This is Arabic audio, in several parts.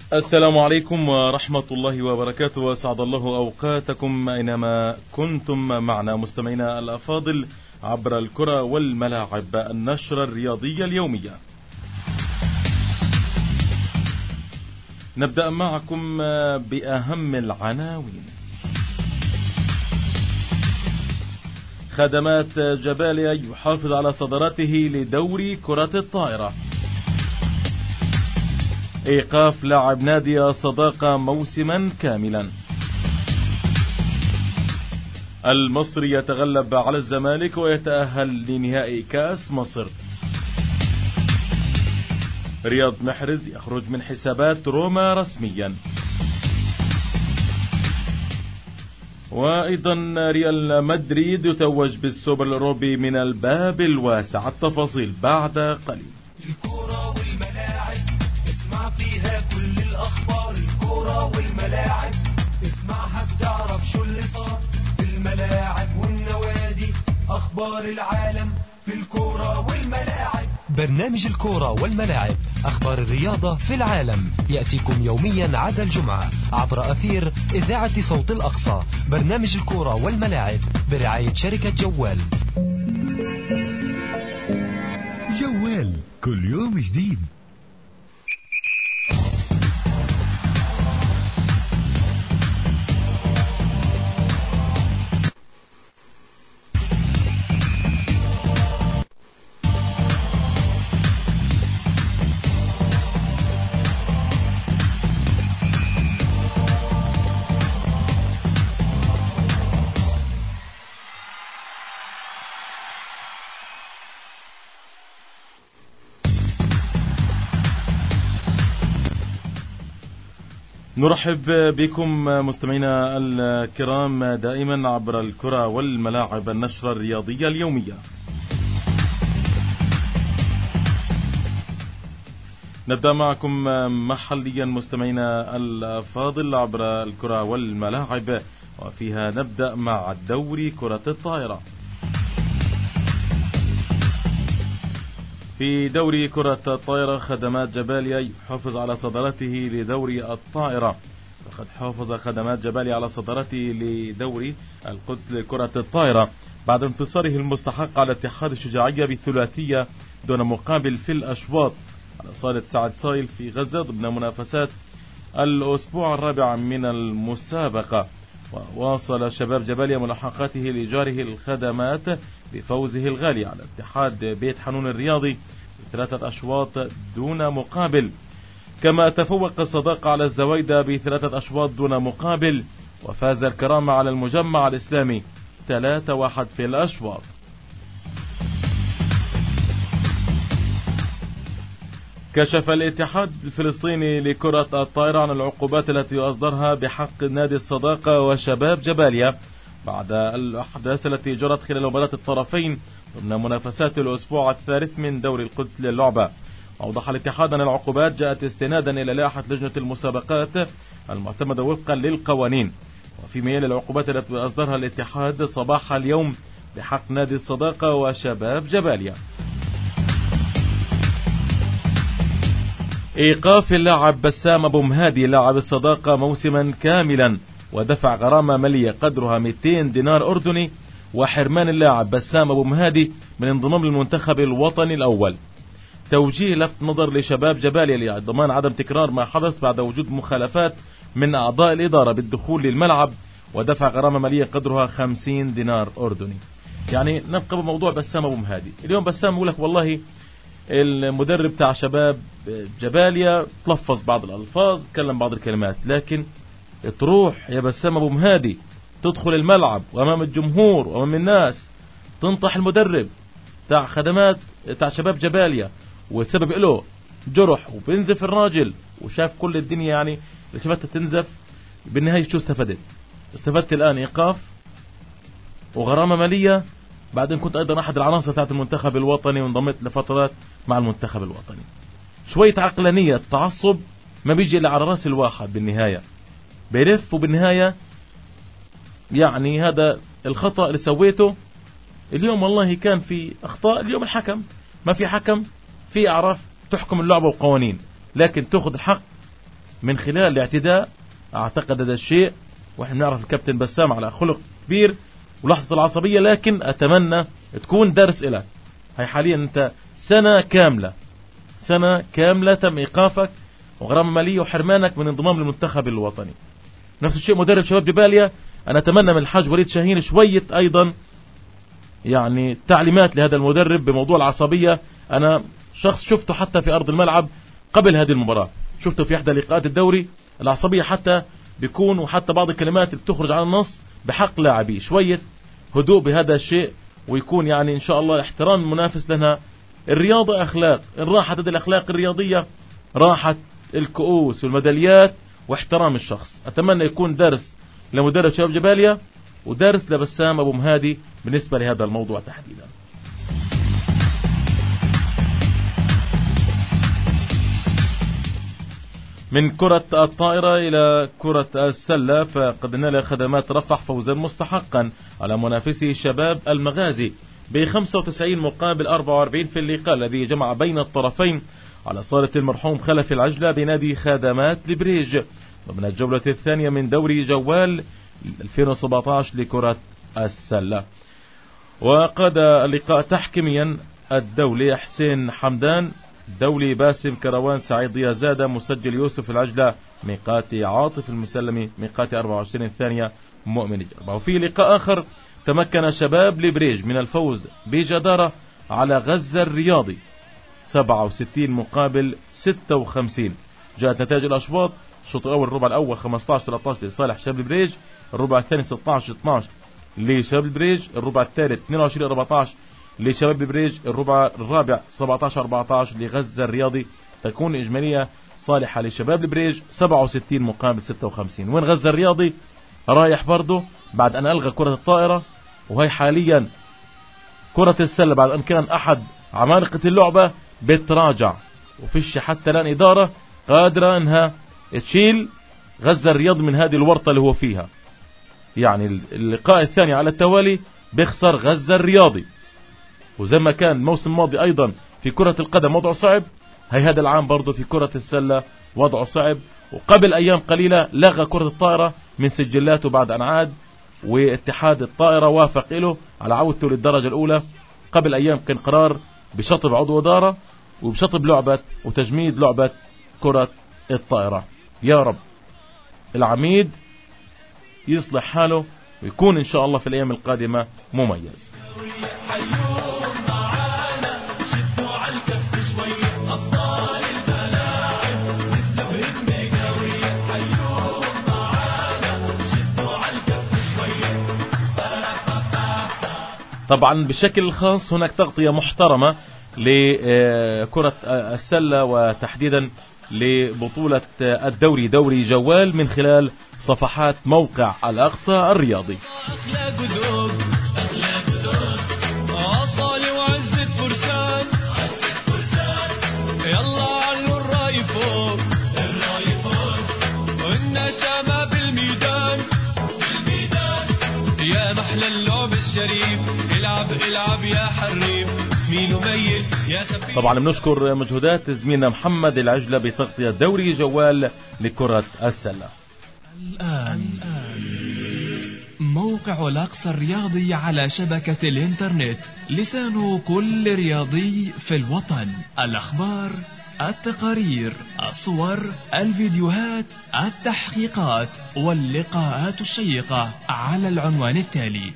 السلام عليكم ورحمة الله وبركاته، وسعد الله أوقاتكم أينما كنتم معنا مستمعينا الأفاضل عبر الكرة والملاعب، النشرة الرياضية اليومية. نبدأ معكم بأهم العناوين. خدمات جباليا يحافظ على صدارته لدوري كرة الطائرة. إيقاف لاعب نادي الصداقة موسما كاملا. المصري يتغلب على الزمالك ويتأهل لنهائي كأس مصر. رياض محرز يخرج من حسابات روما رسميا. وأيضا ريال مدريد يتوج بالسوبر الأوروبي من الباب الواسع. التفاصيل بعد قليل. الكرة والملاعب اسمع فيها كل الأخبار. الكرة والملاعب اسمعها بتعرف شو اللي صار في الملاعب والنوادي. أخبار العالم في الكرة والملاعب. برنامج الكرة والملاعب، أخبار الرياضة في العالم، يأتيكم يوميا عدا الجمعة عبر أثير إذاعة صوت الأقصى. برنامج الكرة والملاعب برعاية شركة جوال. جوال كل يوم جديد. نرحب بكم مستمعينا الكرام دائما عبر الكرة والملاعب، النشرة الرياضية اليومية. نبدأ معكم محليا مستمعينا الفاضل عبر الكرة والملاعب، وفيها نبدأ مع الدوري كرة الطائرة. في دوري كرة الطائرة خدمات جباليا يحافظ على صدارته لدوري الطائرة. وقد حافظ خدمات جباليا على صدارته لدوري القدس لكرة الطائرة بعد انتصاره المستحق على اتحاد الشجاعية بالثلاثية دون مقابل في الأشواط على صالة سعد صايل في غزة ضمن منافسات الأسبوع الرابع من المسابقة. وواصل شباب جباليا ملاحقاته لجاره الخدمات بفوزه الغالي على اتحاد بيت حنون الرياضي ب3 أشواط دون مقابل. كما تفوق الصداقة على الزويدة ب3 أشواط دون مقابل، وفاز الكرامة على المجمع الإسلامي 3-1 في الأشواط. كشف الاتحاد الفلسطيني لكرة الطائرة عن العقوبات التي أصدرها بحق نادي الصداقة وشباب جباليا بعد الأحداث التي جرت خلال مباراة الطرفين ضمن منافسات الأسبوع الثالث من دوري القدس للعبة. أوضح الاتحاد أن العقوبات جاءت استنادا إلى لائحة لجنة المسابقات المعتمدة وفقا للقوانين، وفيما يلي العقوبات التي أصدرها الاتحاد صباح اليوم بحق نادي الصداقة وشباب جباليا. إيقاف اللاعب بسام أبو مهادي لاعب الصداقة موسما كاملا ودفع غرامة مالية قدرها 200 دينار أردني، وحرمان اللاعب بسام أبو مهادي من انضمام للمنتخب الوطني الأول. توجيه لفت نظر لشباب جباليا لضمان عدم تكرار ما حدث بعد وجود مخالفات من أعضاء الإدارة بالدخول للملعب ودفع غرامة مالية قدرها 50 دينار أردني. يعني نبقى بموضوع بسام أبو مهادي. اليوم بسام يقول لك والله المدرب تاع شباب جباليا تلفظ بعض الألفاظ، تكلم بعض الكلمات، لكن تروح يا بسام أبو مهادي تدخل الملعب وأمام الجمهور وأمام الناس تنطح المدرب تاع خدمات تاع شباب جباليا والسبب له جرح وبينزف الراجل وشاف كل الدنيا، يعني شفتها تنزف. بالنهاية شو استفدت؟ استفدت الآن إيقاف وغرامة مالية، بعدين كنت أيضا أحد العناصر تاعت المنتخب الوطني وانضميت لفترات مع المنتخب الوطني. شوية عقلانية، التعصب ما بيجي إلا على راس الواحد، بالنهاية بيلف، وبالنهاية يعني هذا الخطأ اللي سويته اليوم. والله كان في أخطاء اليوم، الحكم ما في حكم، في أعراف تحكم اللعبة وقوانين، لكن تأخذ الحق من خلال الاعتداء. اعتقد هذا الشيء، واحنا نعرف الكابتن بسام على خلق كبير ولحظة العصبية، لكن اتمنى تكون درس لك. هي حاليا انت سنة كاملة تم ايقافك وغرامة مالية وحرمانك من انضمام للمنتخب الوطني. نفس الشيء مدرب شباب جباليا، انا اتمنى من الحاج وليد شاهين شوية ايضا يعني تعليمات لهذا المدرب بموضوع العصبية. انا شخص شفته حتى في ارض الملعب قبل هذه المباراة، شفته في احدى لقاءات الدوري، العصبية حتى بيكون، وحتى بعض الكلمات اللي بتخرج عن النص بحق لاعبي. شوية هدوء بهذا الشيء، ويكون يعني ان شاء الله احترام المنافس، لنا الرياضة اخلاق، ان راحت هذه الاخلاق الرياضية راحت الكؤوس والميداليات واحترام الشخص. اتمنى يكون درس لمدرب شباب جباليا ودرس لبسام ابو مهادي بالنسبة لهذا الموضوع تحديدا. من كرة الطائرة إلى كرة السلة، فقد نال خدمات رفح فوزا مستحقا على منافسه شباب المغازي ب95 مقابل 44 في اللقاء الذي جمع بين الطرفين على صالة المرحوم خلف العجلة بنادي خدمات لبريج ضمن الجولة الثانية من دوري جوال 2017 لكرة السلة. وقاد اللقاء تحكيميا الدولي حسين حمدان، دولي باسم كروان، سعيد ضياء زادة، مسجل يوسف العجلة، ميقاتي عاطف المسلمي، ميقاتي 24 الثانية مؤمن جربة. وفي لقاء آخر تمكن شباب لبريج من الفوز بجدارة على غزة الرياضي 67 مقابل 56. جاءت نتائج الأشواط: الشوط الأول الربع الأول 15-13 لصالح شباب لبريج، الربع الثاني 16-12 لشباب لبريج، الربع الثالث 22-14 لشباب لبريج، الربع الرابع 17-14 لغزة الرياضي. تكون إجمالية صالحة لشباب لبريج 67 مقابل 56. وين غزة الرياضي رايح برضه بعد أن ألغى كرة الطائرة، وهي حاليا كرة السلة بعد أن كان أحد عمالقة اللعبة بتراجع، وفيش حتى الآن إدارة قادرة أنها تشيل غزة الرياضي من هذه الورطة اللي هو فيها. يعني اللقاء الثاني على التوالي بيخسر غزة الرياضي، وزي ما كان الموسم الماضي أيضا في كرة القدم وضعه صعب، هي هذا العام برضه في كرة السلة وضعه صعب. وقبل أيام قليلة لغى كرة الطائرة من سجلاته بعد أن عاد، واتحاد الطائرة وافق له على عودته للدرجة الأولى. قبل أيام كان قرار بشطب عضو إدارة وبشطب لعبة وتجميد لعبة كرة الطائرة. يا رب العميد يصلح حاله ويكون إن شاء الله في الأيام القادمة مميز. طبعا بشكل خاص هناك تغطية محترمة لكرة السلة وتحديدا لبطولة الدوري دوري جوال من خلال صفحات موقع الأقصى الرياضي. يا محلى اللعب الشريف، العب يا حريف، ميل وميل يا خفيف. طبعا بنشكر مجهودات زميلنا محمد العجلة بتغطية دوري جوال لكرة السلة. الآن موقع الأقصى الرياضي على شبكة الإنترنت، لسان كل رياضي في الوطن. الأخبار، التقارير، الصور، الفيديوهات، التحقيقات واللقاءات الشيقة على العنوان التالي: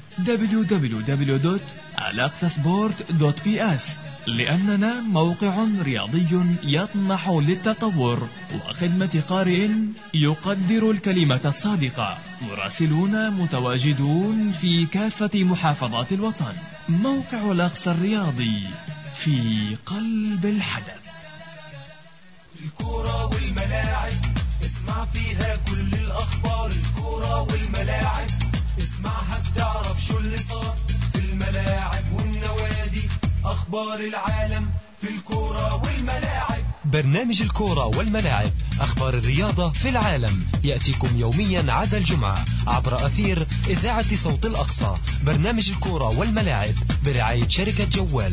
www.alaqsasport.ps. لأننا موقع رياضي يطمح للتطور وخدمة قارئ يقدر الكلمة الصادقة. مراسلون متواجدون في كافة محافظات الوطن. موقع الأقصى الرياضي في قلب الحدث. الكورة والملاعب اسمع فيها كل الأخبار. الكورة والملاعب اسمعها بتعرف شو اللي صار في الملاعب والنوادي. أخبار العالم في الكورة والملاعب. برنامج الكورة والملاعب، أخبار الرياضة في العالم، يأتيكم يوميا عدا الجمعة عبر أثير إذاعة صوت الأقصى. برنامج الكورة والملاعب برعاية شركة جوال.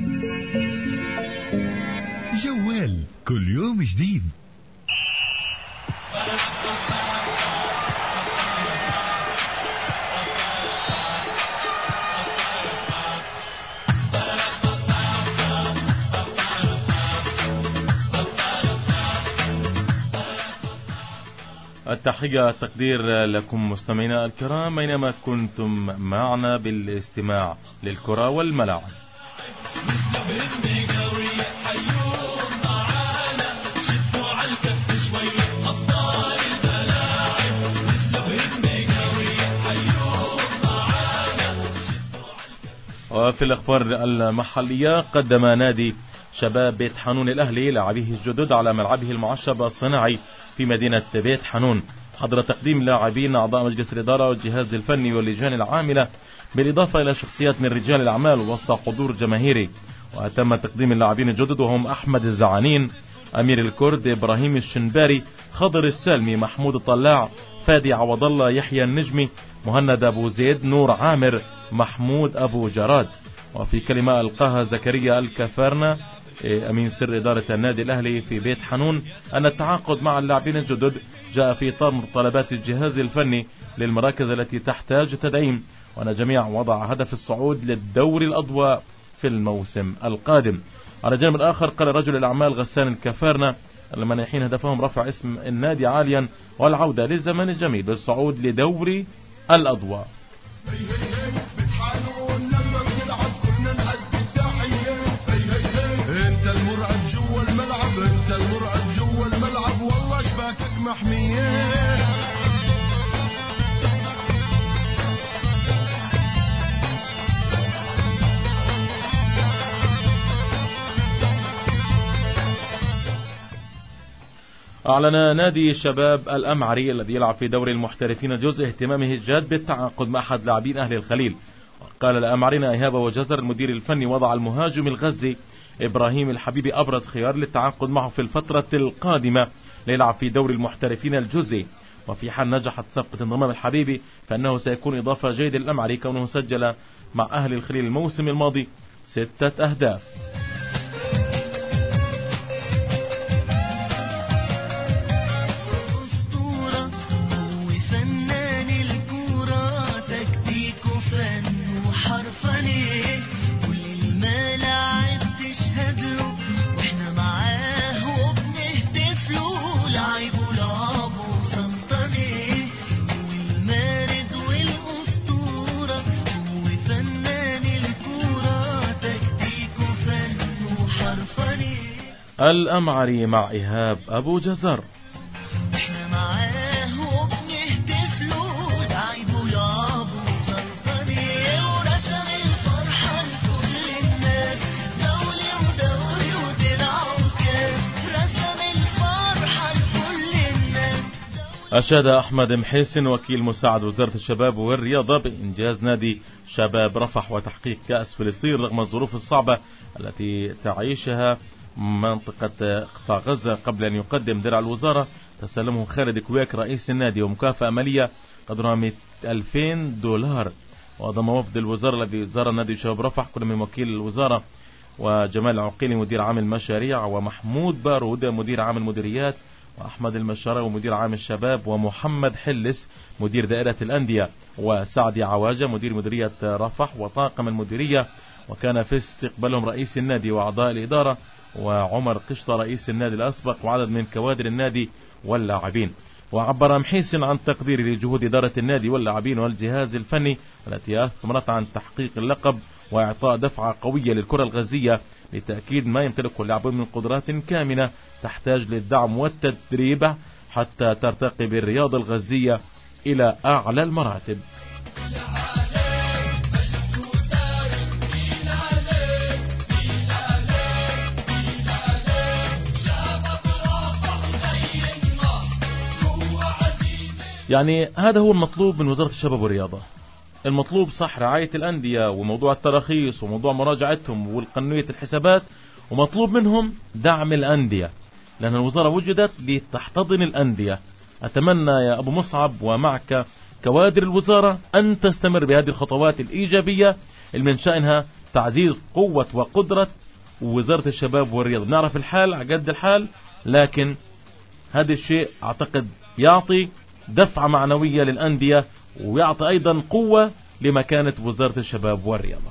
جوال كل يوم جديد. التحية التقدير لكم مستمعينا الكرام أينما كنتم معنا بالاستماع للكرة والملاعب. وفي الأخبار المحلية قدم نادي شباب بيت حانون الأهلي لاعبيه الجدد على ملعبه المعشب الصناعي في مدينة بيت حانون، حضر تقديم لاعبين أعضاء مجلس الإدارة والجهاز الفني واللجان العاملة بالإضافة إلى شخصيات من رجال الأعمال وسط حضور جماهيري. وتم تقديم اللاعبين الجدد وهم أحمد الزعانين، أمير الكرد، إبراهيم الشنباري، خضر السالمي، محمود الطلاع، فادي عوض الله، يحيى النجمي، مهند أبو زيد، نور عامر، محمود أبو جراد. وفي كلمة ألقاها زكريا الكفارنة أمين سر إدارة النادي الأهلي في بيت حانون أن التعاقد مع اللاعبين الجدد جاء في إطار متطلبات الجهاز الفني للمراكز التي تحتاج تدعيم، وأن جميع وضع هدف الصعود للدور الأضواء في الموسم القادم. على الجانب الآخر قال رجل الأعمال غسان الكفارنة المانحين هدفهم رفع اسم النادي عاليا والعودة للزمن الجميل بالصعود لدور الأضواء. أعلن نادي شباب الأمعري الذي يلعب في دوري المحترفين الجزء اهتمامه الجاد بالتعاقد مع أحد لاعبين أهل الخليل. قال الأمعرين إيهاب وجزر المدير الفني وضع المهاجم الغزي إبراهيم الحبيبي أبرز خيار للتعاقد معه في الفترة القادمة ليلعب في دوري المحترفين الجزئي. وفي حال نجحت صفقة انضمام الحبيبي فإنه سيكون إضافة جيدة للأمعري كونه سجل مع أهل الخليل الموسم الماضي 6 أهداف. الأمعري مع إيهاب أبو جزر. أشاد أحمد محيسن وكيل مساعد وزارة الشباب والرياضة بإنجاز نادي شباب رفح وتحقيق كأس فلسطين رغم الظروف الصعبة التي تعيشها منطقة قطاع غزة قبل أن يقدم درع الوزارة تسلمه خالد كويك رئيس النادي ومكافأة مالية قدرها $200. وضم وفد الوزارة الذي زار نادي شباب رفح كل من وكيل الوزارة وجمال العقيلي مدير عام المشاريع ومحمود بارود مدير عام المديريات وأحمد المشارة مدير عام الشباب ومحمد حلس مدير دائرة الأندية وسعدي عواجة مدير مديرية رفح وطاقم المديرية. وكان في استقبالهم رئيس النادي وأعضاء الإدارة وعمر قشطة رئيس النادي الأسبق وعدد من كوادر النادي واللاعبين. وعبر محيسن عن تقديره لجهود إدارة النادي واللاعبين والجهاز الفني التي أثمرت عن تحقيق اللقب وإعطاء دفعة قوية للكرة الغزية لتأكيد ما يمتلكه اللاعبون من قدرات كامنة تحتاج للدعم والتدريب حتى ترتقي بالرياضة الغزية إلى أعلى المراتب. يعني هذا هو المطلوب من وزارة الشباب والرياضة. المطلوب صح رعاية الأندية وموضوع التراخيص وموضوع مراجعتهم والقانونية الحسابات، ومطلوب منهم دعم الأندية لأن الوزارة وجدت لتحتضن الأندية. أتمنى يا أبو مصعب ومعك كوادر الوزارة أن تستمر بهذه الخطوات الإيجابية اللي من شأنها تعزيز قوة وقدرة وزارة الشباب والرياضة. نعرف الحال على قد الحال، لكن هذا الشيء أعتقد يعطي دفعة معنوية للأندية ويعطي أيضا قوة لمكانة وزارة الشباب والرياضة.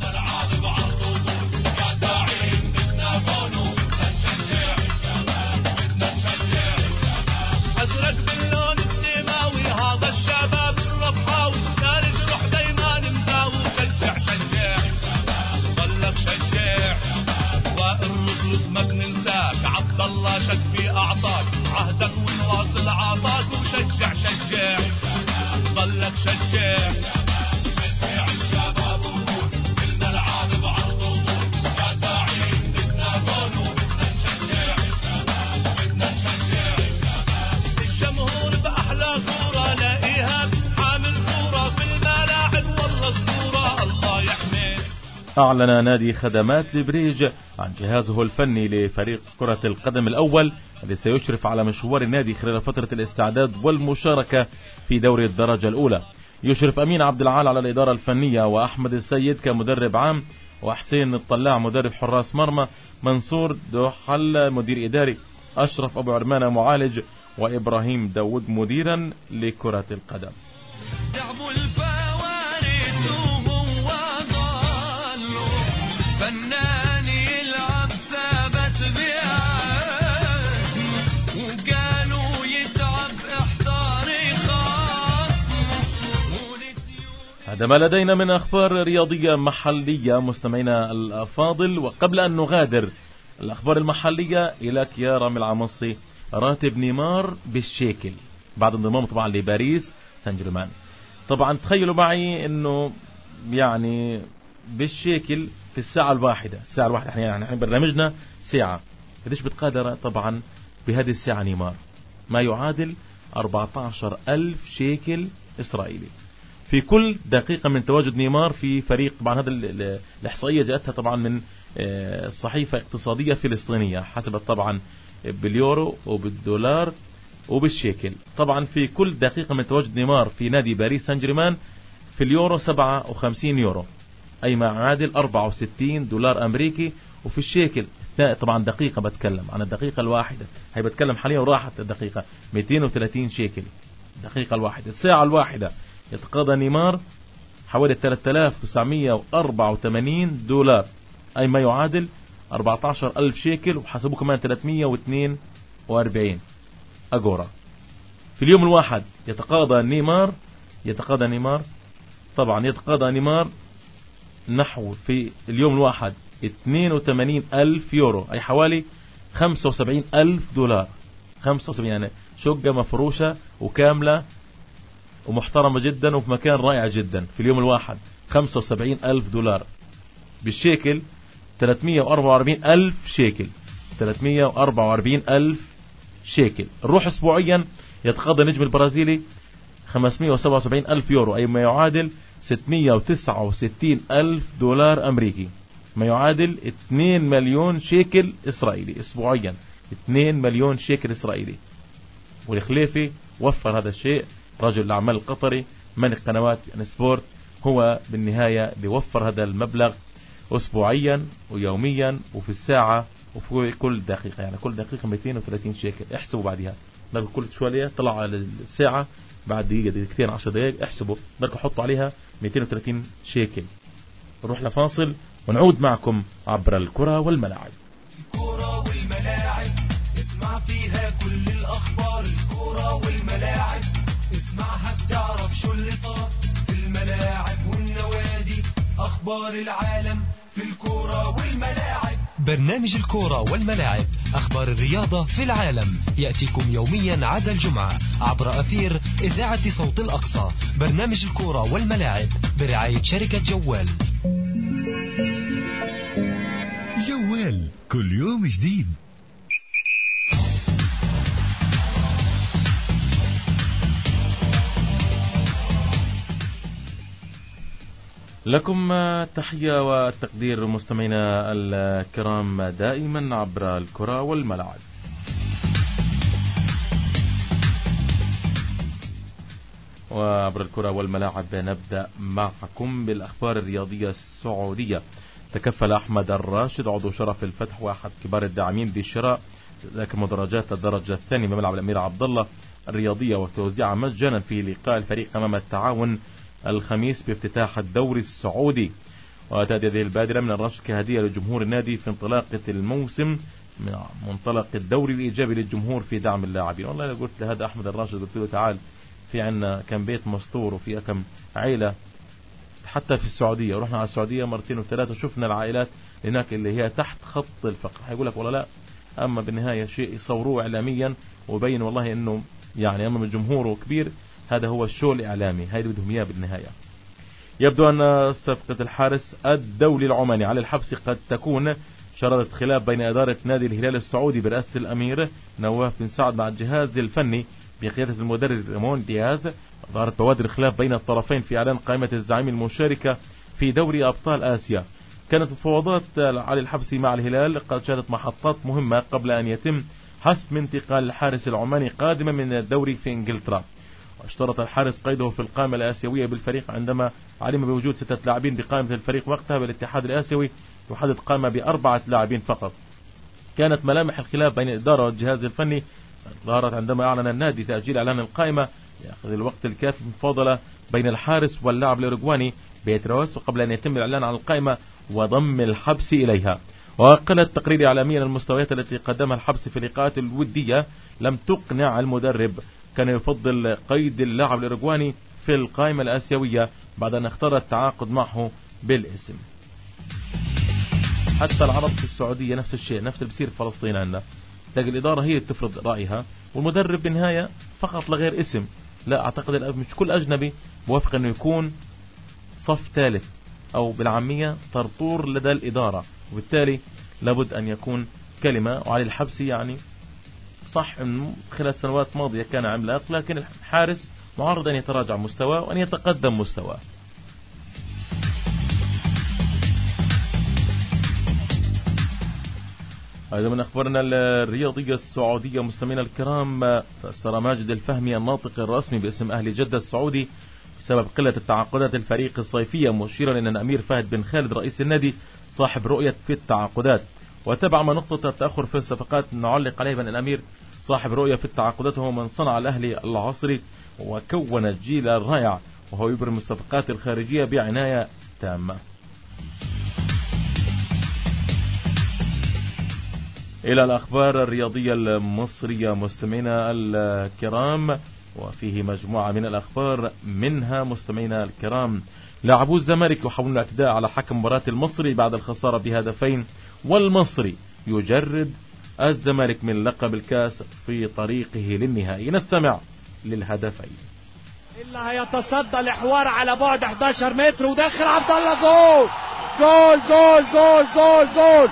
أعلن نادي خدمات البريج عن جهازه الفني لفريق كرة القدم الأول الذي سيشرف على مشوار النادي خلال فترة الاستعداد والمشاركة في دوري الدرجة الأولى. يشرف أمين عبد العال على الإدارة الفنية، وأحمد السيد كمدرب عام، وحسين الطلاع مدرب حراس مرمى، منصور دوحل مدير إداري، أشرف أبو عرمانة معالج، وإبراهيم داود مديرا لكرة القدم. هذا ما لدينا من أخبار رياضية محلية مستمعينا الأفاضل. وقبل أن نغادر الأخبار المحلية، إلى كيارا من العمصي راتب نيمار بالشيكل بعد انضمامه طبعا لباريس سان جيرمان. طبعا تخيلوا معي أنه يعني بالشيكل في الساعة الواحدة يعني برنامجنا ساعة، قديش بتقدر طبعا بهذه الساعة نيمار؟ ما يعادل 14,000 شيكل إسرائيلي في كل دقيقة من تواجد نيمار في فريق. طبعا هذا الإحصائية جاءتها طبعا من صحيفة اقتصادية فلسطينية، حسبت طبعا باليورو وبالدولار وبالشيكل. طبعا في كل دقيقة من تواجد نيمار في نادي باريس سان جيرمان في اليورو 57 يورو، أي ما يعادل 64 دولار أمريكي. وفي الشيكل طبعا دقيقة، بتكلم عن الدقيقة الواحدة، هي بتكلم حاليا وراحت الدقيقة 230 شيكل الدقيقة الواحدة. الساعة الواحدة يتقاضى نيمار حوالي 3984 دولار، أي ما يعادل 14,000 شيكل، وحسبوا كمان 342 أجورا. في اليوم الواحد يتقاضى نيمار نحو في اليوم الواحد 82,000 يورو، أي حوالي 75,000 دولار. 75 يعني شقة مفروشة وكاملة ومحترمة جدا وفي مكان رائع جدا في اليوم الواحد. 75,000 دولار بالشيكل 344,000 شيكل. 344,000 شيكل. الروح اسبوعيا يتقاضى النجم البرازيلي 577,000 يورو، أي ما يعادل 669,000 دولار أمريكي، ما يعادل 2 مليون شيكل إسرائيلي اسبوعيا. 2 مليون شيكل إسرائيلي. والخليفي وفر هذا الشيء، رجل الأعمال القطري من قنوات سبورت، هو بالنهاية بيوفر هذا المبلغ أسبوعيا ويوميا وفي الساعة وفي كل دقيقة. يعني كل دقيقة 230 شيكل. احسبوا بعدها، كل شوية طلع على الساعة بعد دقيقتين 10 دقائق، احسبوا بدك حطوا عليها 230 شيكل. نروح لفاصل ونعود معكم عبر الكرة والملاعب. الكرة والملاعب اسمع فيها كل الأخبار. الكرة والملاعب اسمعها بتعرف شو اللي صار في الملاعب والنوادي. أخبار العالم في الكرة والملاعب. برنامج الكرة والملاعب، أخبار الرياضة في العالم، يأتيكم يوميا عدا الجمعة عبر أثير إذاعة صوت الأقصى. برنامج الكرة والملاعب برعاية شركة جوال. جوال كل يوم جديد. لكم تحية والتقدير مستمعينا الكرام دائما عبر الكرة والملاعب. وعبر الكرة والملاعب نبدأ معكم بالأخبار الرياضية السعودية. تكفل أحمد الراشد عضو شرف الفتح واحد كبار الداعمين بالشراء تذاكر مدرجات الدرجة الثانية بملعب الأمير عبد الله الرياضية وتوزيعها مجانا في لقاء الفريق أمام التعاون الخميس بافتتاح الدوري السعودي. وتأتي هذه البادرة من الرشد كهدية لجمهور النادي في انطلاقة الموسم من منطلق الدوري الإيجابي للجمهور في دعم اللاعبين. والله أنا قلت لهذا أحمد الراشد، قلت له تعال في عنا كم بيت مستور وفي كم عائلة حتى في السعودية، ورحنا على السعودية مرتين وثلاثة شفنا العائلات هناك اللي هي تحت خط الفقر، هيقول لك والله لا، أما بالنهاية شيء يصوروه إعلاميا وبين والله إنه يعني أمام الجمهور كبير، هذا هو الشو الإعلامي، هاي اللي بدهم إياه بالنهاية. يبدو أن صفقة الحارس الدولي العماني علي الحبسي قد تكون شردت خلاف بين إدارة نادي الهلال السعودي برئاسة الأمير نواف بن سعد مع الجهاز الفني بقيادة المدرب ريمون دياز. ظهرت بوادر الخلاف بين الطرفين في إعلان قائمة الزعيم المشاركة في دوري أبطال آسيا. كانت مفاوضات علي الحبسي مع الهلال قد شهدت محطات مهمة قبل أن يتم حسم انتقال الحارس العماني قادما من الدوري في إنجلترا. واشترط الحارس قيده في القائمة الآسيوية بالفريق عندما علم بوجود 6 لاعبين بقائمة الفريق وقتها، بالاتحاد الآسيوي يحدد قائمة ب4 لاعبين فقط. كانت ملامح الخلاف بين الإدارة والجهاز الفني ظهرت عندما أعلن النادي تأجيل إعلان القائمة يأخذ الوقت الكافي مفاضلة بين الحارس واللاعب الأوروغواني بيتروس قبل أن يتم الإعلان عن القائمة وضم الحبس إليها. وقالت تقرير إعلاميا المستويات التي قدمها الحبس في اللقاءات الودية لم تقنع المدرب، كان يفضل قيد اللاعب الأوروغواني في القائمة الآسيوية بعد أن اختار التعاقد معه بالاسم. حتى العرب في السعودية نفس الشيء، نفس اللي بيصير في فلسطين عندنا، تلاقي الإدارة هي تفرض رأيها والمدرب بالنهاية فقط لغير اسم. لا أعتقد مش كل أجنبي موافق أنه يكون صف ثالث أو بالعامية طرطور لدى الإدارة، وبالتالي لابد أن يكون كلمة. وعلي الحبسي يعني صح أنه خلال السنوات الماضية كان عملاق، لكن الحارس معرض أن يتراجع مستواه وأن يتقدم مستواه. هذا من أخبارنا الرياضية السعودية. مستمعينا الكرام، فسر ماجد الفهمي الناطق الرسمي باسم أهل جدة السعودي بسبب قلة التعاقدات الفريق الصيفية، مشيرا أن الأمير فهد بن خالد رئيس النادي صاحب رؤية في التعاقدات. وتبع ما نقطة التأخر في الصفقات نعلق عليه بأن الأمير صاحب رؤية في التعاقدات، هو من صنع الأهلي العصري وكون الجيل الرائع، وهو يبرم الصفقات الخارجية بعناية تامة. إلى الأخبار الرياضية المصرية مستمعينا الكرام، وفيه مجموعة من الأخبار منها مستمعينا الكرام: لاعبو الزمالك يحاولون الاعتداء على حكم مباراة المصري بعد الخسارة ب2، والمصري يجرد الزمالك من لقب الكاس في طريقه للنهائي. نستمع للهدفين. اللي هيتصدى الحوار على بعد 11 متر وداخل عبد الله، جول جول جول جول جول جول،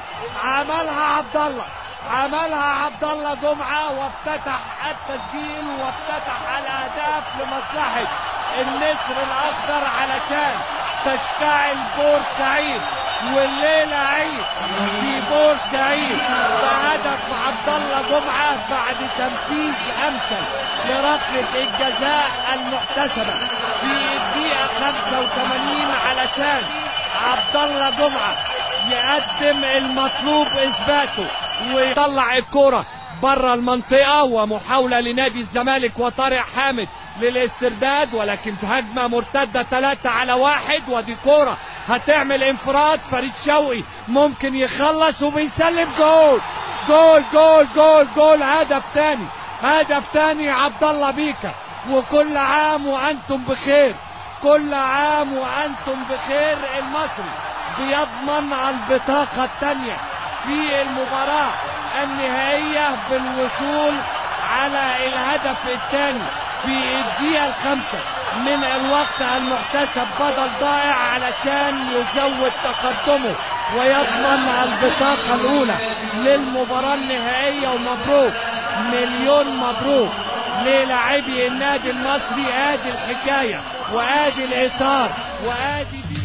عملها عبد الله جمعة، وافتتح التسجيل وافتتح الاهداف لمصلحة النسر الاخضر علشان تشتعل بورسعيد، والليلة عيد في بورسعيد بهدف عبد الله جمعة بعد تنفيذ امثل لركلة الجزاء المحتسبة في الدقيقة 85 علشان عبد الله جمعة يقدم المطلوب اثباته ويطلع الكرة بره المنطقة. ومحاولة لنادي الزمالك وطارق حامد للاسترداد، ولكن في هجمة مرتدة 3-1، ودي كرة هتعمل انفراد. فريد شوقي ممكن يخلص وبيسلم، جول جول جول جول جول، هدف تاني عبد الله بيكا. وكل عام وانتم بخير، كل عام وانتم بخير. المصري بيضمن البطاقة الثانية في المباراة النهائية بالوصول على الهدف الثاني في الدقيقة 5 من الوقت المحتسب بدل ضائع علشان يزود تقدمه ويضمن البطاقة الأولى للمباراة النهائية. ومبروك، مليون مبروك للاعبي النادي المصري. ادي الحكاية وادي الإثار وادي دي.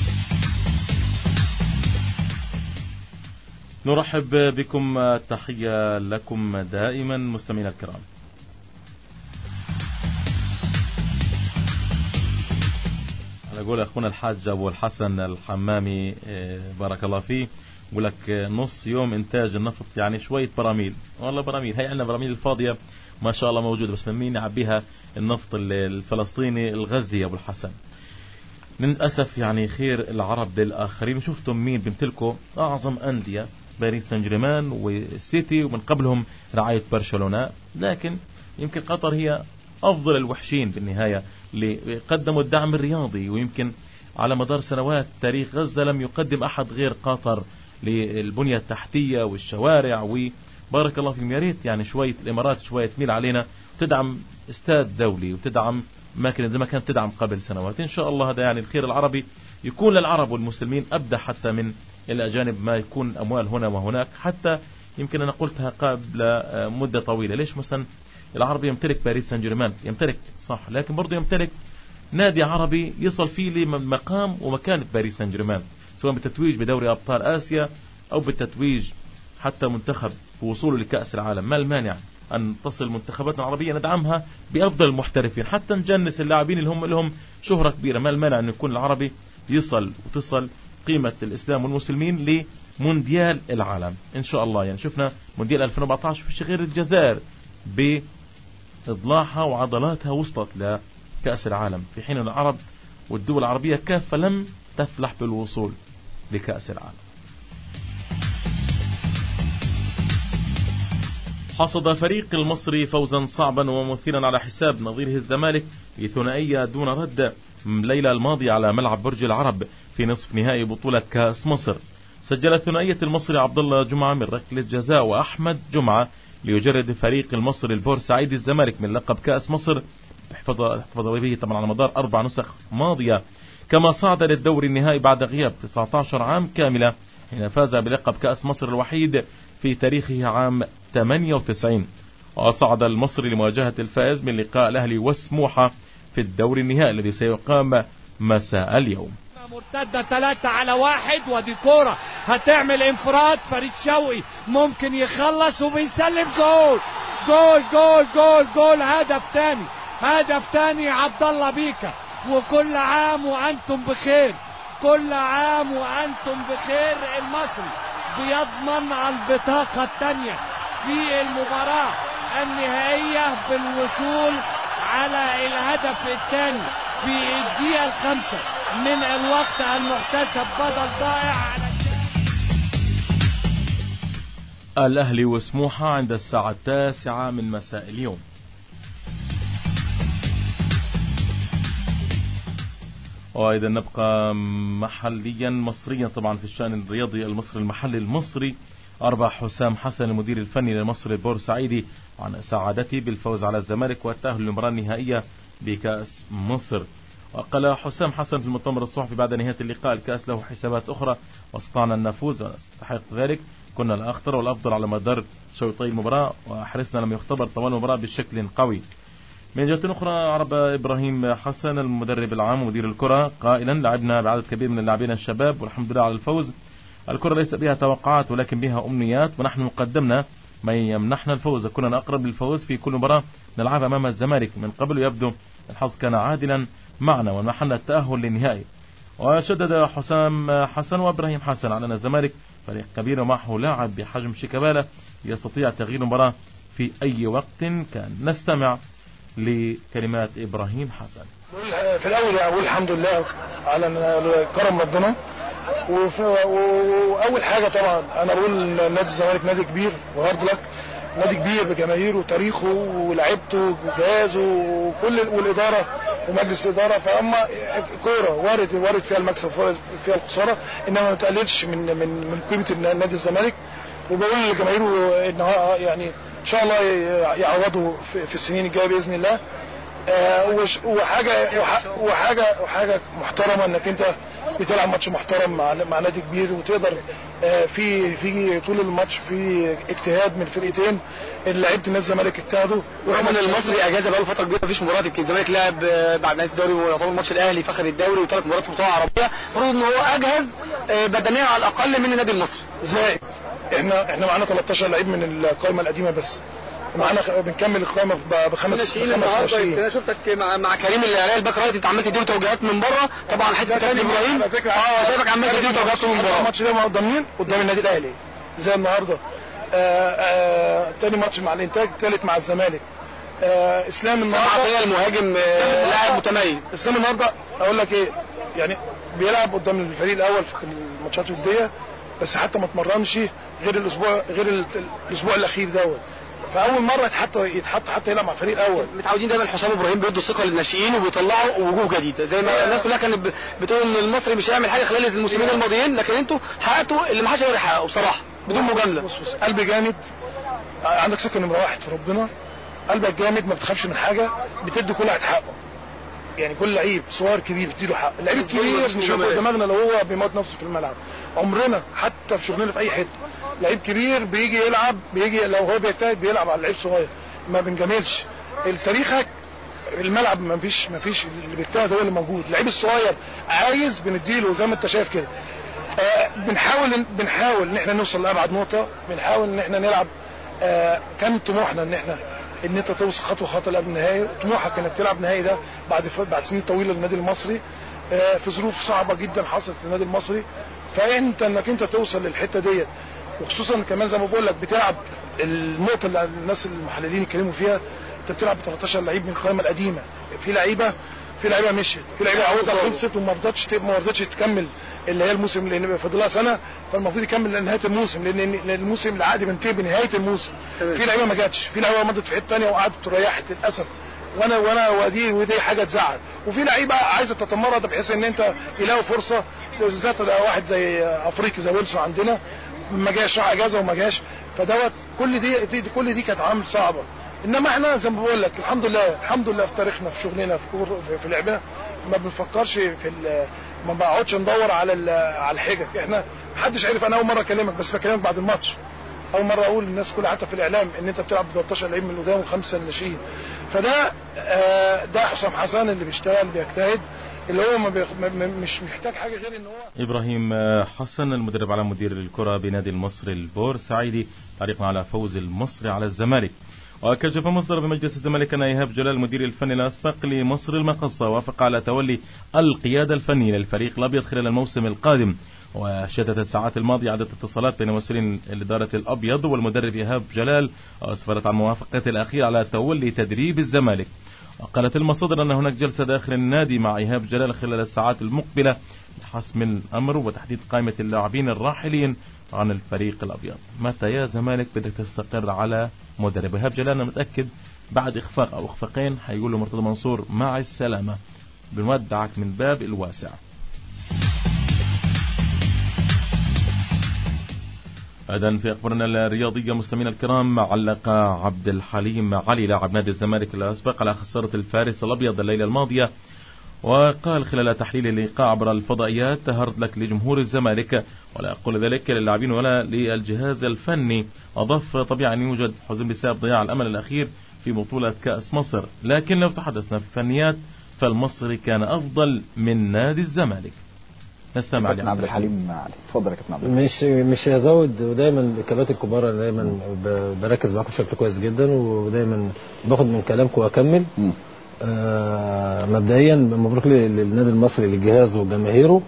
نرحب بكم، تحية لكم دائما مستمعينا الكرام. أنا أقول أخونا الحاج أبو الحسن الحمامي بارك الله فيه، يقول لك نص يوم إنتاج النفط يعني شوية براميل. والله براميل، هي عندنا براميل الفاضية ما شاء الله موجودة، بس من مين يعبيها؟ النفط الفلسطيني الغزي أبو الحسن. للأسف يعني خير العرب للآخرين. شفتم مين بيمتلكوا أعظم أندية؟ باريس سان جيرمان والسيتي، ومن قبلهم رعاية برشلونة. لكن يمكن قطر هي أفضل الوحشين بالنهاية اللي قدموا الدعم الرياضي، ويمكن على مدار سنوات تاريخ غزة لم يقدم أحد غير قطر للبنية التحتية والشوارع. وبارك الله فيهم، يا ريت يعني شوية الإمارات شوية تميل علينا وتدعم استاد دولي وتدعم أماكن زي ما كانت تدعم قبل سنوات. إن شاء الله هذا يعني الخير العربي يكون للعرب والمسلمين أبدأ حتى من الأجانب ما يكون أموال هنا وهناك. حتى يمكن أنا قلتها قبل مدة طويلة، ليش مثلا العربي يمتلك باريس سان جيرمان؟ يمتلك صح، لكن برضه يمتلك نادي عربي يصل فيه لمقام ومكانة باريس سان جيرمان، سواء بالتتويج بدوري أبطال آسيا أو بالتتويج حتى منتخب وصوله لكأس العالم. ما المانع أن تصل منتخباتنا العربية ندعمها بأفضل المحترفين، حتى نجنس اللاعبين اللي هم لهم شهرة كبيرة. ما المانع أن يكون العربي يصل وتصل قيمة الإسلام والمسلمين لمونديال العالم إن شاء الله. يعني شفنا مونديال 2014 في غير الجزائر بإضلاعها وعضلاتها وصلت لكأس العالم، في حين العرب والدول العربية كافة لم تفلح بالوصول لكأس العالم. حصد فريق المصري فوزا صعبا ومثيرا على حساب نظيره الزمالك بثنائية دون رد الليلة الماضية على ملعب برج العرب في نصف نهائي بطولة كأس مصر. سجل ثنائية المصري عبد الله جمعة من ركلة جزاء وأحمد جمعة ليجرد فريق المصري البورسعيدي الزمالك من لقب كأس مصر، احتفظ به طبعا على مدار 4 نسخ ماضية، كما صعد للدور النهائي بعد غياب 19 عام كاملة حين فاز بلقب كأس مصر الوحيد في تاريخه عام 98. وصعد المصري لمواجهة الفائز من لقاء الأهلي وسموحة في الدور النهائي الذي سيقام مساء اليوم. مرتدة 3-1 ودي كورة هتعمل انفراد. فريد شوقي ممكن يخلص وبيسلم. جول جول جول جول جول. هدف تاني يا عبد الله بيكا. وكل عام وأنتم بخير، كل عام وأنتم بخير. المصري بيضمن البطاقة الثانية في المباراة النهائية بالوصول على الهدف الثاني في الدقيقة 5 من الوقت المحتسب بدل ضائع على الأهلي وسموحة عند الساعة 9 من مساء اليوم. وأيضا نبقى محليا مصريا طبعا في الشأن الرياضي المصري المحلي المصري. أربح حسام حسن المدير الفني للمصري البورسعيدي عن سعادته بالفوز على الزمالك والتأهل للمباراة النهائية بكأس مصر. وقال حسام حسن في المؤتمر الصحفي بعد نهاية اللقاء: الكأس له حسابات أخرى واستطعنا أن نفوز ونستحق ذلك، كنا الأخطر والأفضل على مدار شوطي المباراة وحرصنا لم يختبر طوال المباراة بشكل قوي. من جهة أخرى عرب إبراهيم حسن المدرب العام ومدير الكرة قائلا: لعبنا بعدد كبير من اللاعبين الشباب والحمد لله على الفوز. الكرة ليس بها توقعات ولكن بها أمنيات، ونحن قدمنا ما يمنحنا الفوز، كنا أقرب للفوز في كل مباراة نلعب أمام الزمالك من قبل، ويبدو الحظ كان عادلا معنا ومنحنا التأهل للنهائي. وشدد حسام حسن وإبراهيم حسن على أن الزمالك فريق كبير ومعه لاعب بحجم شيكابالا يستطيع تغيير المباراة في أي وقت كان. نستمع لكلمات إبراهيم حسن. في الأول أقول الحمد لله على كرم ربنا، وأول حاجة طبعا أنا بقول نادي الزمالك نادي كبير وهارد لك، نادي كبير بجماهيره وتاريخه ولاعيبته وجهازه وكل والإدارة ومجلس الإدارة، فأما كورة وارد فيها المكسب فيها الخسارة، إنما ما تقللش من قيمة نادي الزمالك. وبقول لجماهيره إن يعني إن شاء الله يعوضوا في السنين الجاية بإذن الله. وحاجة محترمة انك انت بتلعب ماتش محترم مع نادي كبير، وتقدر في طول الماتش في اجتهاد من فرقتين. لعيبه نادي الزمالك اجتهدوا، ورغم ان المصري اجازه بقاله فتره كبيره مفيش مباراه. يمكن الزمالك لعب بعد نهايه الدوري ويعتبر ماتش الاهلي فخر الدوري وثلاث مباريات بطوله عربيه، المفروض ان هو اجهز بدنيا على الاقل من النادي المصري. زائد احنا معانا 13 لعيب من القائمه القديمه بس، معانا بنكمل القائمه بخمس ناشئين. انا شفتك مع كريم العراقي الباك رايت، انت عمال تديله توجيهات من بره طبعا، حته كابتن ابراهيم شايفك عمال تديله توجيهات من بره. الماتش ده قدام مين؟ قدام النادي الاهلي زي النهارده. تاني ماتش مع الانتاج، ثالث مع الزمالك. اسلام النهارده المهاجم لاعب متميز. اسلام النهارده اقول لك ايه يعني، بيلعب قدام الفريق الاول في الماتشات الوديه، بس حتى ما اتمرنش غير الاسبوع الاخير دوت، فاول مره يتحط حتى يلعب مع الفريق الاول. متعودين دايما حسام ابراهيم بيدوا ثقه للناشئين وبيطلعوا وجوه جديده، زي ما الناس كلها كانت بتقول ان المصري مش هيعمل حاجه خلال الموسمين الماضيين، لكن انتوا حققتوا اللي ما حدش يقدر يحققه بصراحه بدون مجامله. بص قلبي جامد، عندك ثقه نمره واحد في ربنا، قلبك جامد، ما بتخافش من حاجه، بتدي كل واحد حقه. يعني كل لعيب صغير كبير بتديله حق. اللعيب الكبير نشوفه دماغنا لو هو بيموت نفسه في الملعب، عمرنا حتى في شغلنا في اي حته لعيب كبير بيجي يلعب، لو هو بيجتهد بيلعب على لعيب صغير، ما بنجاملش. تاريخك الملعب ما فيش اللي بيجتهد هو اللي موجود. اللعيب الصغير عايز بنديله زي ما انت شايف كده. بنحاول ان احنا نوصل لابعد نقطه، بنحاول ان احنا نلعب. كان طموحنا ان انت توصل خطوه قبل النهائي. طموحك انك تلعب نهائي ده بعد سنين طويله للنادي المصري، في ظروف صعبه جدا حصلت للنادي المصري، فانت انك انت توصل للحته ديت، وخصوصا كمان زي ما بقول لك بتلعب النقطه اللي الناس المحللين يتكلموا فيها، انت بتلعب ب 13 لعيب من القائمه القديمه. في لعيبه مشيت، في لعيبه عودها خلصت وما رضتش تكمل اللي هي الموسم، لان فاضلها سنه، فالمفروض يكمل لنهايه الموسم، لان الموسم العقد بينتهي بنهايه الموسم. في لعيبه ما جاتش، في لعيبه مضت في حته ثانيه وقعدت ريحت للاسف، ودي حاجه تزعل. وفي لعيبه عايزه تتمرد بحيث ان انت يلاقوا فرصه، بالذات واحد زي افريقي زي ويلسون عندنا ما جاش، راح اجازه وما جاش، فدوت كل دي كانت عامل صعبه. انما احنا زي ما بقول لك الحمد لله في تاريخنا، في شغلنا، في لعبنا، ما بنفكرش ما بقعدش ندور على الحجج. احنا محدش عارف، انا اول مره اكلمك بس بكلمك بعد الماتش، اول مره اقول للناس كلها حتى في الاعلام ان انت بتلعب ب 13 لعيب من قدام و5 ناشئين. فده ده حسام حسن اللي بيشتغل بيجتهد، اللي هو مش محتاج حاجه غير ان هو. ابراهيم حسن المدرب على مدير الكره بنادي المصري البورسعيدي، تعليقنا على فوز المصري على الزمالك. وكشف مصدر بمجلس الزمالك أن إيهاب جلال المدير الفني الأسبق لمصر المقصة وافق على تولي القيادة الفنية للفريق الأبيض خلال الموسم القادم. وشهدت الساعات الماضية عدة اتصالات بين مسؤولين الإدارة الأبيض والمدرب إيهاب جلال، وأسفرت عن موافقة الأخير على تولي تدريب الزمالك. وقالت المصادر أن هناك جلسة داخل النادي مع إيهاب جلال خلال الساعات المقبلة لحسم الأمر وتحديد قائمة اللاعبين الراحلين عن الفريق الأبيض. متى يا زمالك بدك تستقر على مدرب؟ إيهاب جلال أنا متأكد بعد إخفاق أو إخفاقين هيقول له مرتضى منصور مع السلامة، بنودعك من باب الواسع. أيضا في أخبارنا الرياضية مستمعينا الكرام، علق عبد الحليم علي لاعب نادي الزمالك الأسبق على خسارة الفارس الأبيض الليلة الماضية، وقال خلال تحليل اللقاء عبر الفضائيات: هارد لك لجمهور الزمالك، ولا أقول ذلك للاعبين ولا للجهاز الفني. أضاف: طبيعي أن يوجد حزن بسبب ضياع الأمل الأخير في بطولة كأس مصر، لكن لو تحدثنا في الفنيات فالمصري كان أفضل من نادي الزمالك. نستمع عبد الحليم علي. اتفضل يا كابتن عبد الحليم. مش هزود، ودايما الكلمات الكبار انا دايما بركز معاكم بشكل كويس جدا، ودايما باخد من كلامكم واكمل. مبدئيا مبروك للنادي المصري، للجهاز وجماهيره.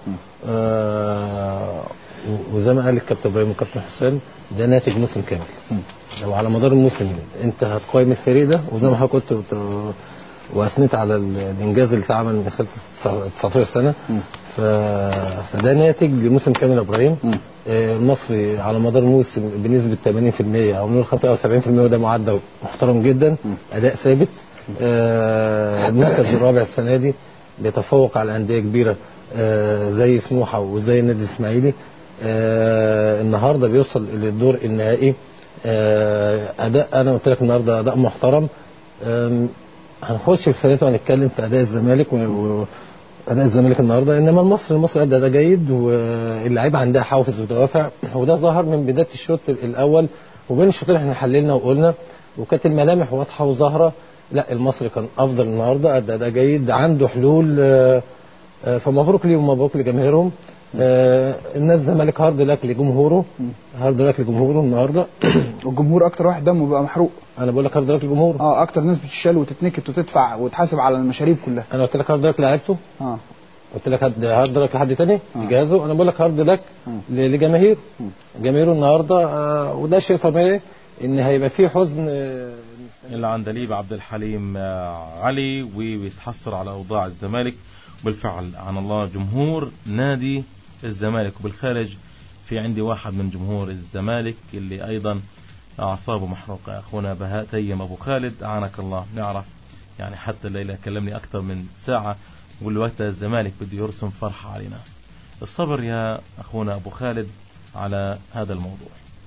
وزي ما قال الكابتن ابراهيم والكابتن حسام، ده ناتج موسم كامل. لو على مدار الموسم انت هتقيم الفريق ده، وزي ما حضرتك كنت واثنيت على الانجاز اللي اتعمل من خلال 19 سنه، فده ناتج لموسم كامل يا ابراهيم. المصري على مدار الموسم بنسبه 80% او نقول 75%، وده معدل محترم جدا، اداء ثابت. المركز الرابع السنه دي بيتفوق على انديه كبيره زي سموحه وزي النادي الاسماعيلي. النهارده بيوصل للدور النهائي. اداء، انا قلت لك النهارده اداء محترم. هنخش في الفريق وهنتكلم في اداء الزمالك واداء الزمالك النهارده، انما المصري ادى جيد، واللعيبه عندها حافز ودوافع، وده ظهر من بدايه الشوط الاول وبين الشوطين. احنا حللنا وقلنا وكانت الملامح واضحه وظاهره. لا، المصري كان افضل النهارده، ادى جيد، عنده حلول. فمبروك ليهم ومبروك لجماهيرهم. النادي الزمالك هارد لك لجمهوره، هارد لك لجمهوره النهارده. والجمهور اكتر واحد دمه بيبقى محروق. انا بقول لك هارد لك لجمهوره. اكتر ناس بتشال وتتنكت وتدفع وتحاسب على المشاريب كلها. انا قلت لك هارد لك لعيبته. قلت لك هارد لك لحد تاني جهازه. انا بقول لك هارد لك لجماهير جماهيره النهارده. وده شيء طبيعي ان هيبقى فيه حزن. العندليب عبد الحليم علي وبيتحسر على اوضاع الزمالك. بالفعل عن الله جمهور نادي الزمالك وبالخارج في عندي واحد من جمهور الزمالك اللي ايضا اعصابه محروقه، اخونا بهاء تيم ابو خالد اعانك الله. نعرف يعني حتى الليله كلمني اكثر من ساعه وقال وقت الزمالك بده يرسم فرحه علينا. الصبر يا اخونا ابو خالد على هذا الموضوع.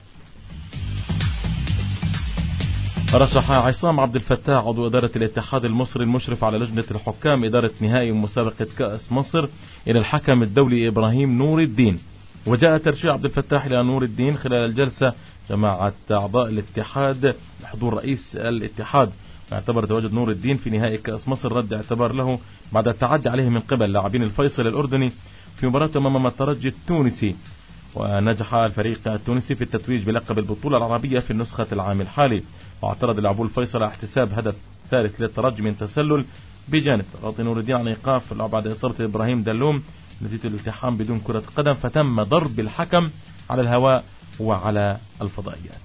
رشح عصام عبد الفتاح عضو إدارة الاتحاد المصري المشرف على لجنة الحكام إدارة نهائي مسابقة كأس مصر إلى الحكم الدولي إبراهيم نور الدين. وجاء ترشيح عبد الفتاح إلى نور الدين خلال الجلسة جماعة أعضاء الاتحاد بحضور رئيس الاتحاد، اعتبر تواجد نور الدين في نهائي كأس مصر رد اعتبار له بعد التعدي عليه من قبل لاعبين الفيصل الأردني في مباراة أمام الترجي التونسي. ونجح الفريق التونسي في التتويج بلقب البطولة العربية في النسخة العام الحالي. واعترض لاعبو الفيصل على احتساب هدف ثالث للترجي من تسلل، بجانب تغطي نور الدين عن ايقاف بعد اصابة ابراهيم دلوم نتيجة الالتحام بدون كرة قدم، فتم ضرب الحكم على الهواء وعلى الفضائيات.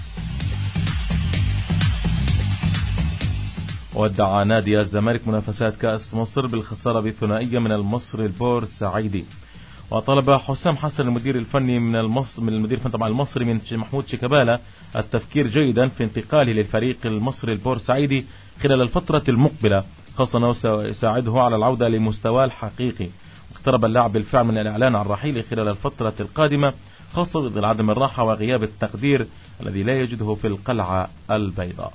ودع نادي الزمالك منافسات كأس مصر بالخسارة بثنائية من المصري البورسعيدي. وطلب حسام حسن المدير الفني من المدير الفني طبعا المصري من محمود شيكابالا التفكير جيدا في انتقاله للفريق المصري البورسعيدي خلال الفترة المقبلة، خاصة أنه سيساعده على العودة لمستواه الحقيقي. واقترب اللاعب بالفعل من الإعلان عن رحيله خلال الفترة القادمة، خاصة بظل عدم الراحة وغياب التقدير الذي لا يجده في القلعة البيضاء.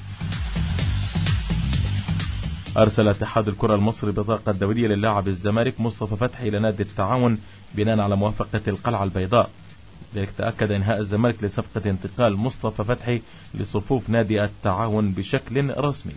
أرسل اتحاد الكرة المصري بطاقة دولية للاعب الزمالك مصطفى فتحي إلى نادي التعاون بناء على موافقة القلعة البيضاء. ذلك تأكد إنهاء الزمالك لصفقة انتقال مصطفى فتحي لصفوف نادي التعاون بشكل رسمي.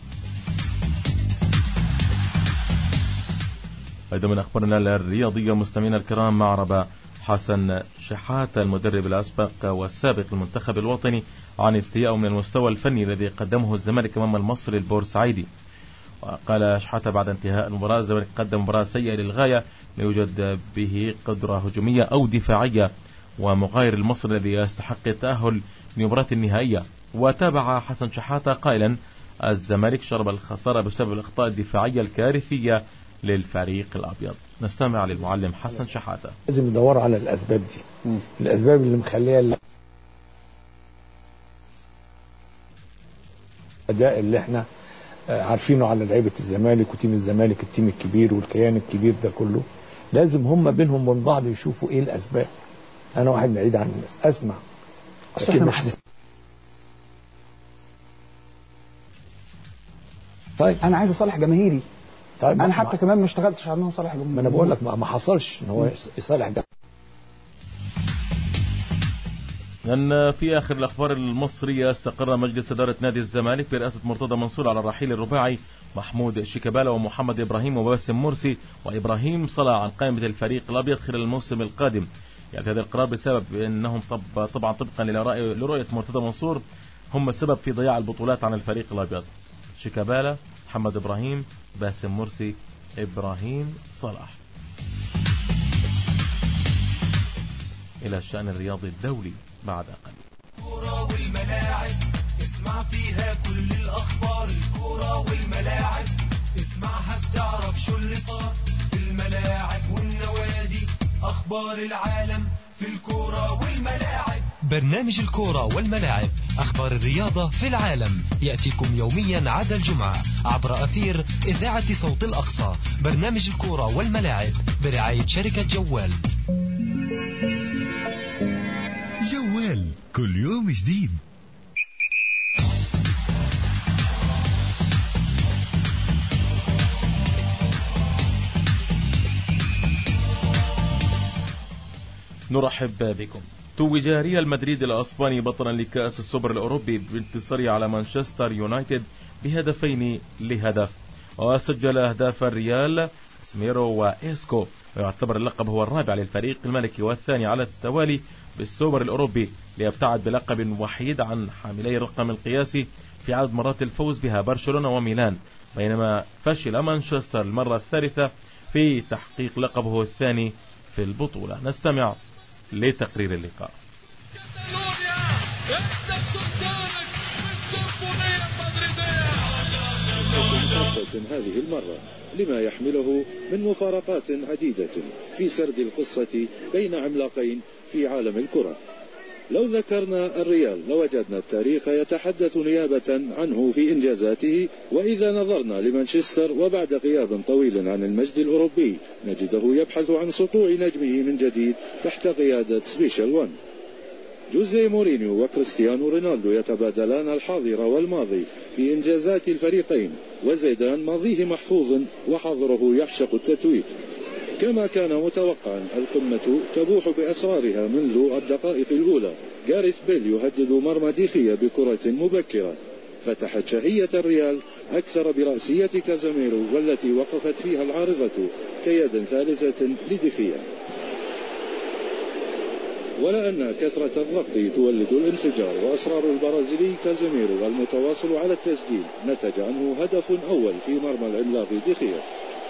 أيضا من أخبارنا الرياضية مستمعينا الكرام، معرب حسن شحاتة المدرب الأسبق والسابق للمنتخب الوطني عن استيائه من المستوى الفني الذي قدمه الزمالك أمام المصري البورسعيدي. وقال شحاتة بعد انتهاء المباراة الزمالك قدم مباراة سيئة للغاية لا يوجد به قدرة هجومية أو دفاعية، ومغاير المصري الذي يستحق التأهل لمباراة النهائية. وتابع حسن شحاتة قائلا الزمالك شرب الخسارة بسبب الأخطاء الدفاعية الكارثية للفريق الأبيض. نستمع للمعلم حسن شحاتة. لازم ندور على الأسباب دي، الأسباب اللي مخليها الأداء اللي احنا عارفينه على لعيبة الزمالك وتيم الزمالك التيم الكبير والكيان الكبير ده كله. لازم هم بينهم وبين بعض يشوفوا ايه الأسباب. أنا واحد بعيد عن الناس أسمع طيب أنا عايز أصالح جماهيري. طيب أنا حتى كمان ما اشتغلتش على إن أصالح جمهوري. ما أنا بقول لك ما حصلش إن هو يصالح ده. لأن في آخر الأخبار المصرية استقر مجلس إدارة نادي الزمالك برئاسة مرتضى منصور على الرحيل الرباعي محمود شيكابالا ومحمد إبراهيم وباسم مرسي وإبراهيم صلاح عن قائمة الفريق الأبيض خلال الموسم القادم. يعني هذا القرار بسبب أنهم طبعا طبقا لرؤية مرتضى منصور هم السبب في ضياع البطولات عن الفريق الأبيض. شيكابالا، محمد إبراهيم، باسم مرسي، إبراهيم صلاح. إلى الشأن الرياضي الدولي بعد قليل. الكورة والملاعب اسمع فيها كل الأخبار. الكورة والملاعب اسمعها بتعرف شو اللي صار في الملاعب والنوادي. أخبار العالم في الكورة والملاعب. برنامج الكورة والملاعب، أخبار الرياضة في العالم، يأتيكم يوميا عدا الجمعة عبر أثير إذاعة صوت الأقصى. برنامج الكورة والملاعب برعاية شركة جوال. جوال كل يوم جديد. نرحب بكم. توج ريال مدريد الأسباني بطلا لكأس السوبر الأوروبي بانتصاره على مانشستر يونايتد ب2-1. وسجل أهداف الريال سميرو وإسكو ويعتبر اللقب هو الرابع للفريق الملكي والثاني على التوالي بالسوبر الأوروبي، ليبتعد بلقب وحيد عن حاملي الرقم القياسي في عدد مرات الفوز بها برشلونة وميلان، بينما فشل مانشستر المرة الثالثة في تحقيق لقبه الثاني في البطولة. نستمع لتقرير اللقاء. هذه المرة لما يحمله من مفارقات عديدة في سرد القصة بين عملاقين في عالم الكرة. لو ذكرنا الريال لوجدنا التاريخ يتحدث نيابة عنه في إنجازاته، وإذا نظرنا لمانشستر وبعد غياب طويل عن المجد الأوروبي نجده يبحث عن سطوع نجمه من جديد تحت قيادة سبيشال 1. جوزيه مورينيو وكريستيانو رونالدو يتبادلان الحاضر والماضي في إنجازات الفريقين، وزيدان ماضيه محفوظ وحاضره يعشق التتويج. كما كان متوقعا القمة تبوح بأسرارها منذ الدقائق الأولى. جاريث بيل يهدد مرمى ديخيا بكرة مبكرة فتحت شهية الريال أكثر برأسية كازاميرو، والتي وقفت فيها العارضة كيدا ثالثة لديخيا. ولا أن كثرة الضغط تولد الانفجار، وأصرار البرازيلي كازاميرو المتواصل على التسجيل نتج عنه هدف أول في مرمى العملاق ديخيا.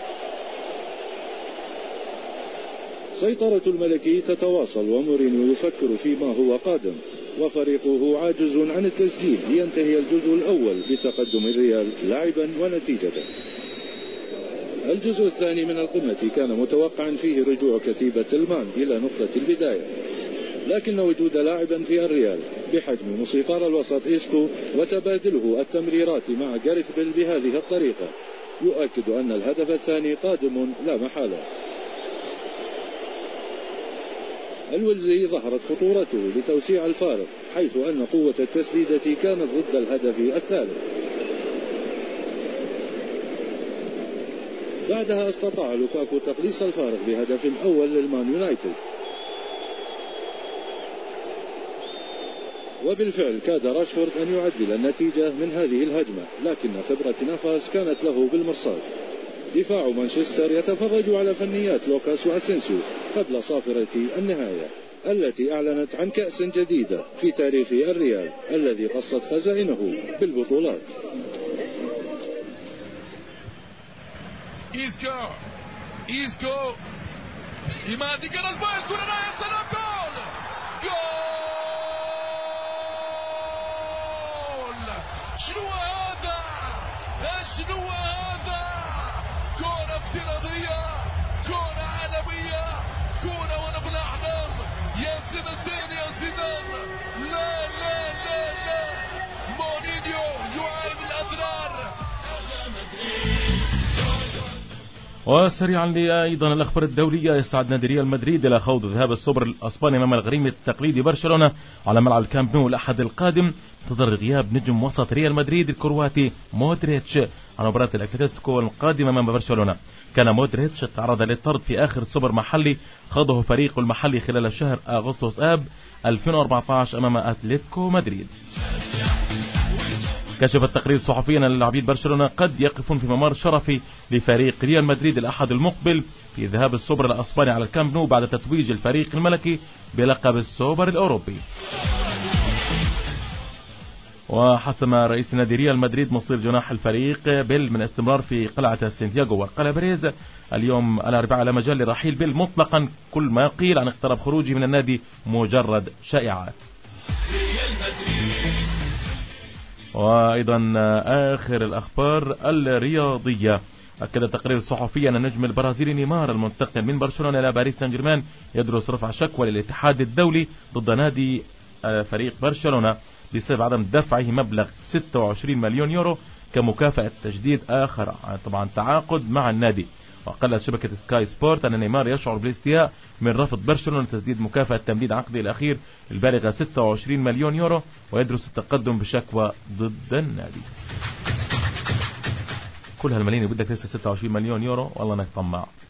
سيطرة الملكي تتواصل ومورينيو يفكر فيما هو قادم، وفريقه عاجز عن التسجيل لينتهي الجزء الأول بتقدم الريال لاعبا ونتيجة. الجزء الثاني من القمة كان متوقعا فيه رجوع كتيبة المان إلى نقطة البداية، لكن وجود لاعبا في الريال بحجم موسيقار الوسط إيسكو وتبادله التمريرات مع جاريث بيل بهذه الطريقة يؤكد أن الهدف الثاني قادم لا محالة. الولزي ظهرت خطورته لتوسيع الفارق، حيث أن قوة التسديدة كانت ضد الهدف الثالث. بعدها استطاع لوكاكو تقليص الفارق بهدف أول للمان يونايتد، وبالفعل كاد راشفورد أن يعدل النتيجة من هذه الهجمة، لكن خبرة نافاس كانت له بالمرصاد. دفاع مانشستر يتفرج على فنيات لوكاس وأسينسيو قبل صافرة النهاية التي أعلنت عن كأس جديدة في تاريخ الريال الذي قصت خزائنه بالبطولات. إيسكو يمادي كرزبال الكرة رايحة سلام جول شنو هذا كرة افتراضية، كرة عالمية، كرة ونحن نحلم. يا زين الدين يا زيدان، لا مورينيو يعاين الأضرار. وسريعا أيضا الأخبار الدولية، يستعد نادي ريال مدريد إلى خوض ذهاب السوبر الأسباني أمام الغريم التقليدي برشلونة على ملعب الكامب نو الأحد القادم، انتظر غياب نجم وسط ريال مدريد الكرواتي مودريتش على مباراة الأتلتيكو القادمة أمام برشلونة. كان مودريتش تعرض للطرد في آخر سوبر محلي خاضه فريق المحلي خلال شهر أغسطس آب 2014 أمام أتلتيكو مدريد. كشف التقرير صحفيا أن لاعبي برشلونة قد يقفون في ممر شرفي لفريق ريال مدريد الأحد المقبل في ذهاب السوبر الأسباني على الكامب نو بعد تتويج الفريق الملكي بلقب السوبر الأوروبي. وحسم رئيس نادي ريال مدريد مصير جناح الفريق بيل من استمرار في قلعة سانتياغو. وقال بريز اليوم الأربعاء على مجال لرحيل بيل مطلقا، كل ما قيل عن اقتراب خروجه من النادي مجرد شائعات. وأيضا آخر الأخبار الرياضية، أكد تقرير صحفي أن النجم البرازيلي نيمار المنتقل من برشلونة إلى باريس سان جيرمان يدرس رفع شكوى للاتحاد الدولي ضد نادي فريق برشلونة بسبب عدم دفعه مبلغ 26 مليون يورو كمكافأة تجديد آخر طبعا تعاقد مع النادي. وقالت شبكة سكاي سبورت أن نيمار يشعر بالاستياء من رفض برشلونة تسديد مكافأة تمديد عقده الأخير البالغة 26 مليون يورو، ويدرس التقدم بشكوى ضد النادي. كل هالملايين بدك تدفع 26 مليون يورو، والله انك طماع.